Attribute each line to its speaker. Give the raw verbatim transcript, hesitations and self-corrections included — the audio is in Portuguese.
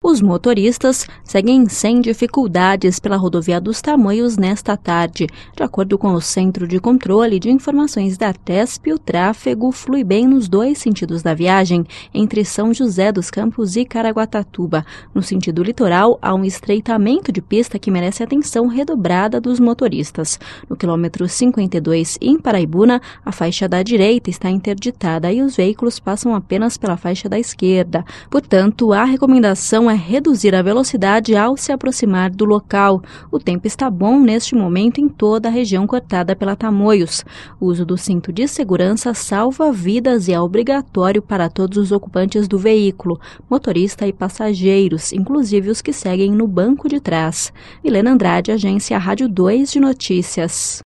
Speaker 1: Os motoristas seguem sem dificuldades pela rodovia dos Tamoios nesta tarde. De acordo com o Centro de Controle de Informações da Artesp, o tráfego flui bem nos dois sentidos da viagem, entre São José dos Campos e Caraguatatuba. No sentido litoral, há um estreitamento de pista que merece atenção redobrada dos motoristas. No quilômetro cinquenta e dois, em Paraibuna, a faixa da direita está interditada e os veículos passam apenas pela faixa da esquerda. Portanto, a recomendação é reduzir a velocidade ao se aproximar do local. O tempo está bom neste momento em toda a região cortada pela Tamoios. O uso do cinto de segurança salva vidas e é obrigatório para todos os ocupantes do veículo, motorista e passageiros, inclusive os que seguem no banco de trás. Milena Andrade, Agência Rádio dois de Notícias.